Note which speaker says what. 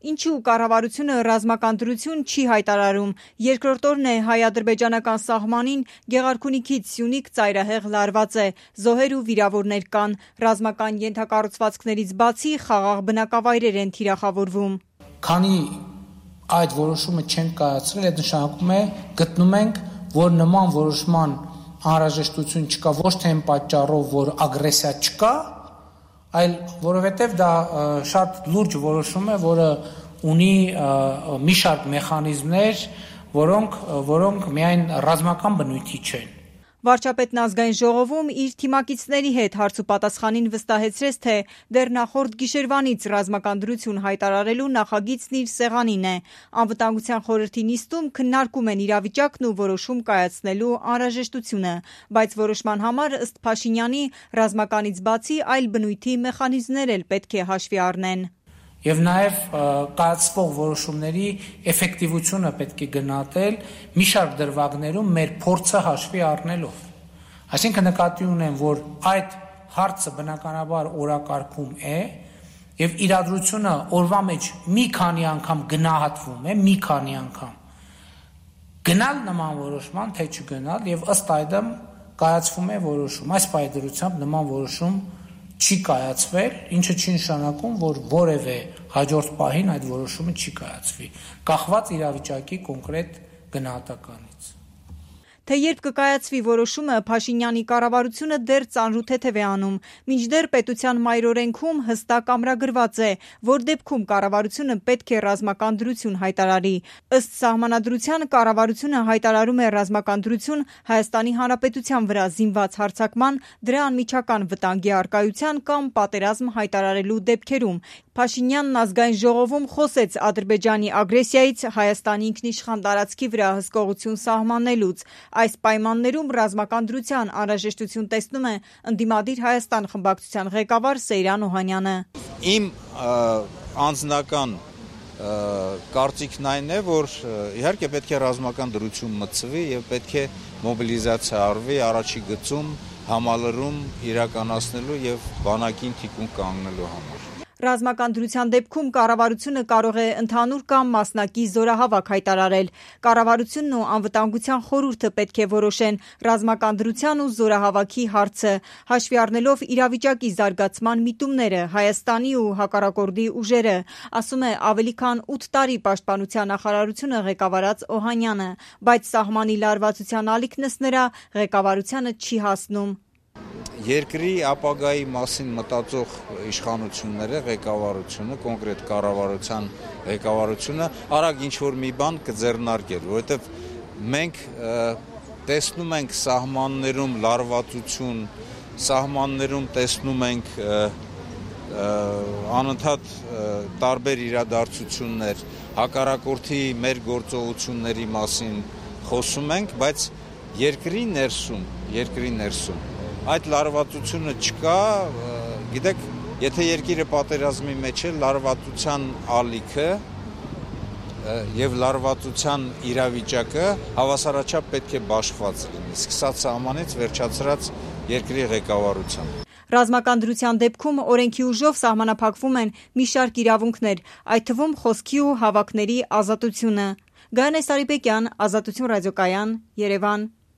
Speaker 1: Ինչու կառավարությունը ռազմական դրություն չի հայտարարում։ Երկրորդ օրն է հայ-ադրբեջանական սահմանին Գեղարքունիքից Սյունիք ծայրահեղ լարված է, զոհեր ու վիրավորներ կան, ռազմական ենթակառուցվածքներից բացի խաղաղ բնակավայրեր են թիրախավորվում։
Speaker 2: Քանի այդ որոշումը չենք կայացրել, այդ նշանակում է գտնում ենք, որ նման որոշման անհրաժեշտություն չկա ոչ թե այն պատճառով, որ ագրեսիա չկա, այլ որովհետև դա շատ լուրջ որոշում է, որը ունի մի շարք մեխանիզմներ, որոնք միայն ռազմական բնույթի չեն։
Speaker 1: Վարչապետն ազգային ժողովում իր թիմակիցների հետ հարց ու պատասխանին վստահեցրեց, թե դեռ նախորդ գիշերվանից ռազմական դրություն հայտարարելու նախագիծն իր սեղանին է։ Անվտանգության խորհրդի նիստում քննարկում են իրավիճակն ու որոշում կայացնելու անհրաժեշտությունը, բայց որոշման համար ըստ Փաշինյանի ռազմականից բացի այլ բնույթի մեխանիզմներ էլ պետք է հաշվի առնեն։
Speaker 2: Եվ նաև կայացվող որոշումների էֆեկտիվությունը պետք է գնահատել մի շարք դրվագներում մեր փորձը հաշվի առնելով։ Այսինքն նկատի ունեմ, որ այդ հարցը բնականաբար օրակարգում է եւ իրադրությունը օրվա մեջ մի քանի անգամ գնահատվում է, մի քանի անգամ գնալ նման որոշման, թե չգնալ, եւ ըստ այդմ կայացվում է որոշում։ Այս պայմանությամբ նման որոշում չի կայացվել, ինչը չի նշանակում, որ որևէ հաջորդ պահին այդ որոշումը չի կայացվի, կախված իրավիճակի կոնկրետ գնահատականից։
Speaker 1: Թե երբ կկայացվի որոշումը, Փաշինյանի կառավարությունը դեռ ծանրութեթև է անում, մինչդեռ պետության մայրօրենքում հստակ ամրագրված է, որ դեպքում կառավարությունը պետք է ռազմական դրություն հայտարարի։ Ըստ սահմանադրության կառավարությունը հայտարարում է ռազմական դրություն Հայաստանի Հանրապետության վրա զինված հարձակման, դրա անմիջական վտանգի առկայության կամ պատերազմ հայտարարելու դեպքերում։ Փաշինյանն ազգային ժողովում խոսեց Ադրբեջանի ագրեսիայից Հայաստանի ինքնիշխան տարածքի վրա հսկողություն սահմանելուց։ Այս պայմաններում ռազմական դրության անհրաժեշտություն տեսնում է ընդդիմադիր Հայաստան խմբակցության ղեկավար Սեյրան Օհանյանը։
Speaker 3: Իմ անձնական կարծիքն այն է, որ իհարկե պետք է ռազմական դրություն մտցվի եւ պետք է մոբիլիզացիա արվի առաջի գծում համալրում իրականացնելու եւ բանակին թիկուն կանգնելու համար։
Speaker 1: Ռազմական դրության դեպքում կառավարությունը կարող է ընդհանուր կամ մասնակի զորահավաք հայտարարել։ Կառավարությունն ու անվտանգության խորհուրդը պետք է որոշեն ռազմական դրության ու զորահավաքի հարցը, հաշվի առնելով իրավիճակի զարգացման միտումները, Հայաստանի ու հակառակորդի ուժերը, ասում է ավելի քան 8 տարի պաշտպանության նախարարությունը ղեկավարած Օհանյանը, բայց սահմանի լարվածության ալիքն ըստ նրա ղեկավարությանը չի հասնում։
Speaker 3: Երկրի ապագայի մասին մտածող իշխանությունները, ղեկավարությունը, կոնկրետ կառավարության ղեկավարությունը արագ ինչ-որ մի բան կձեռնարկել, որովհետև մենք տեսնում ենք սահմաններում լարվածություն, սահմաններում տեսնում ենք անընդհատ տարբեր իրադարձություններ, հակառակորդի մեր գործողությունների մասին խոսում ենք, բայց երկրի ներսում այդ լարվածությունը չկա, գիտեք, եթե երկիրը պատերազմի մեջ է, լարվածության ալիքը եւ լարվածության իրավիճակը հավասարաչափ պետք է բաշխված լինի, սկսած սահմանից վերջացրած երկրի ղեկավարությամբ։
Speaker 1: Ռազմական դրության դեպքում օրենքի ուժով սահմանափակվում են մի շարք իրավունքներ, այդ թվում խոսքի ու հավաքների ազատությունը։ Գայանե Սարիբեկյան, Ազատություն ռադիոկայան, Երևան։